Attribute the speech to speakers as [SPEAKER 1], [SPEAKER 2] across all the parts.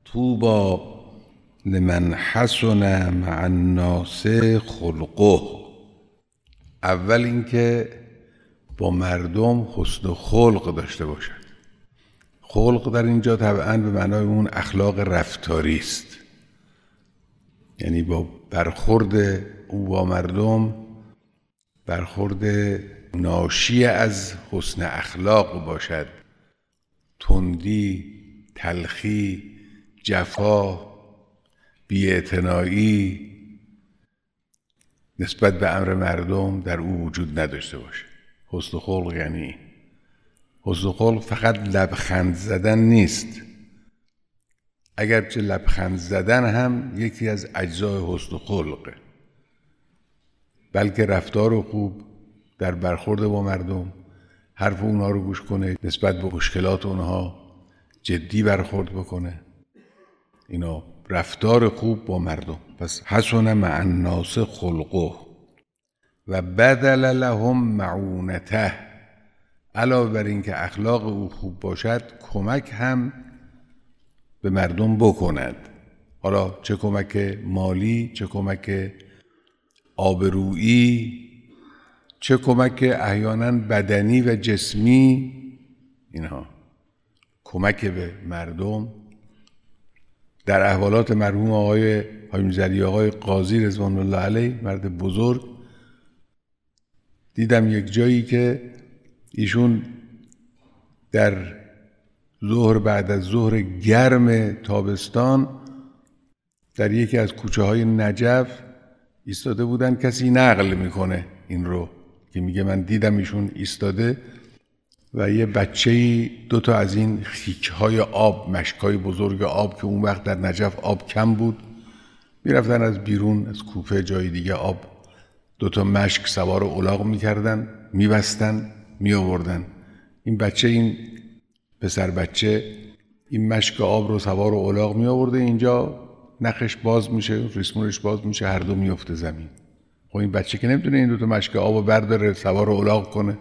[SPEAKER 1] طوبی لمن حسن مع الناس خلقه. اول اینکه با مردم حسن خلق داشته باشد. خلق در اینجا طبعا به معنای اون اخلاق رفتاری است، یعنی با برخورد او با مردم برخورد ناشی از حسن اخلاق باشد. تندی، تلخی، جفا، بی‌اعتنایی نسبت به امر مردم در او وجود نداشته باشه. حسن خلق یعنی حسن خلق فقط لبخند زدن نیست، اگرچه لبخند زدن هم یکی از اجزای حسن خلقه، بلکه رفتار خوب در برخورد با مردم، حرف اونها رو گوش کنه، نسبت به مشکلات اونها جدی برخورد بکنه. اینا رفتار خوب با مردم. پس حسن مع الناس خلقه و بدل لهم معونته. علاوه بر این که اخلاق او خوب باشد، کمک هم به مردم بکند. حالا چه کمک مالی، چه کمک آبرویی، چه کمک احیانا بدنی و جسمی، اینها کمک به مردم. در احوالات مرحوم آقای حاجی زلی آقای قاضی رضوان الله علیه، مرد بزرگ، دیدم یک جایی که ایشون در ظهر، بعد از ظهر گرم تابستان، در یکی از کوچه های نجف ایستاده بودن. کسی نقل میکنه این رو که میگه من دیدم ایشون ایستاده و یه بچه‌ای دوتا از این خیک‌های آب، مشکای بزرگ آب که اون وقت در نجف آب کم بود، میرفتن از بیرون از کوپه جای دیگه آب، دوتا مشک سوار الاغ میکردن، میبستن، میآوردن. این بچه، این پسر بچه، این مشک آب رو سوار الاغ میآورده، اینجا نخش باز میشه، ریسمونش باز میشه، هر دو میفته زمین. خب این بچه که نمیتونه این دوتا مشک آب رو برداره سوار الاغ کنه،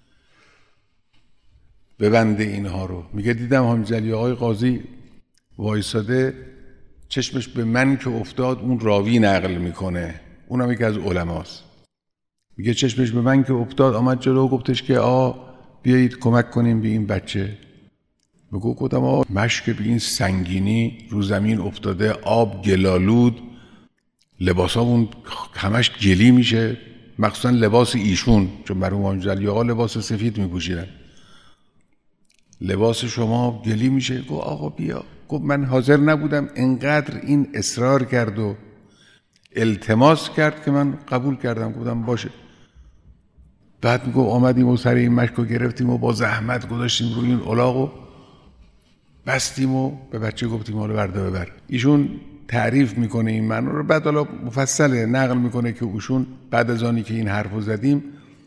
[SPEAKER 1] ببنده اینها رو. میگه دیدم حاجی زلی آقای قاضی وایساده، چشمش به من که افتاد، اون راوی نقل میکنه، اونم یکی از علماست، میگه چشمش به من که افتاد، آمد جلو و گفتش که بیایید کمک کنیم به این بچه. میگه گفتم مشک به این سنگینی رو زمین افتاده، آب گلالود، لباسامون همش گلی میشه، مخصوصا لباس ایشون، چون مرحوم حاجی زلی آقا لباس سفید میپوشیدن، لباس شما گلی میشه. گفت آقا بیا. گفت من حاضر نبودم، انقدر این اصرار کرد و التماس کرد که من قبول کردم، گفتم باشه. بعد میگه آمدیم و سر این مشک رو گرفتیم و با زحمت گذاشتیم روی این الاغ و بستیم و به بچه گفتیم حالا بردا ببر. ایشون تعریف میکنه این معنی رو، بعد حالا مفصله نقل میکنه که ایشون بعد از آنی که این حرف رو زدیم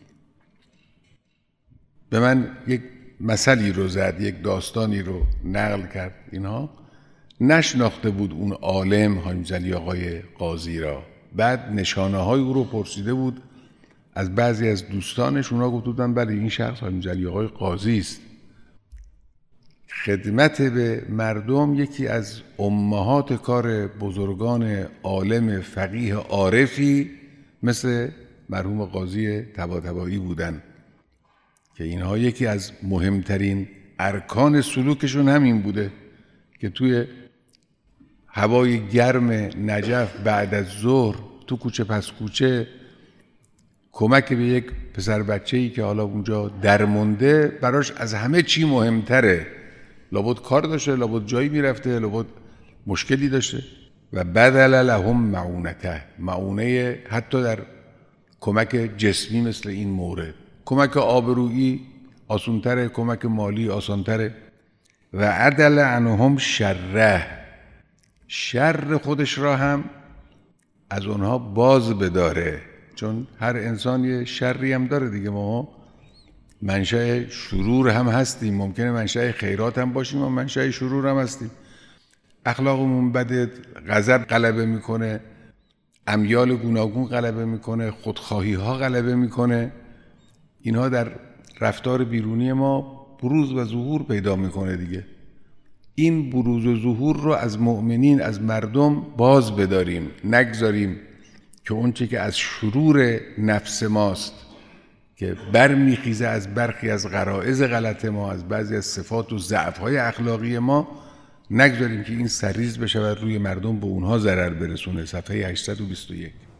[SPEAKER 1] به من یک مثلی رو زد، یک داستانی رو نقل کرد. اینها نشناخته بود اون عالم حاجی زلی آقای قاضی را. بعد نشانه های او رو پرسیده بود از بعضی از دوستانش، اونا گفته بودن بله این شخص حاجی زلی آقای قاضی است. خدمت به مردم یکی از امهات کار بزرگان عالم فقیه عارفی مثل مرحوم قاضی طباطبایی بودن که اینها یکی از مهمترین ارکان سلوکشون همین بوده که توی هوای گرم نجف بعد از ظهر تو کوچه پس کوچه کمک به یک پسر بچه‌ای که حالا اونجا درمونده براش از همه چی مهمتره. لابد کار داشته، لابد جایی میرفته، لابد مشکلی داشته. و بدل لهم معونته، معونه حتی در کمک جسمی مثل این مورد، کمک آبرویی آسان‌تره، کمک مالی آسان‌تره. و عدل عنهم شره، شر خودش را هم از اونها باز بداره، چون هر انسان یه شری هم داره دیگه. ما منشأ شرور هم هستیم، ممکنه منشأ خیرات هم باشیم و منشأ شرور هم هستیم. اخلاقمون بده، غضب غلبه میکنه، امیال گوناگون غلبه میکنه، خودخواهی ها غلبه میکنه. اینها در رفتار بیرونی ما بروز و ظهور پیدا میکنه دیگه. این بروز و ظهور رو از مؤمنین، از مردم باز بداریم، نگذاریم که اونچه که از شرور نفس ماست که برمیخیزه از برخی از غرایز غلط ما، از بعضی از صفات و ضعف‌های اخلاقی ما، نگذاریم که این سریز بشه و روی مردم به اونها ضرر برسونه. صفحه 821.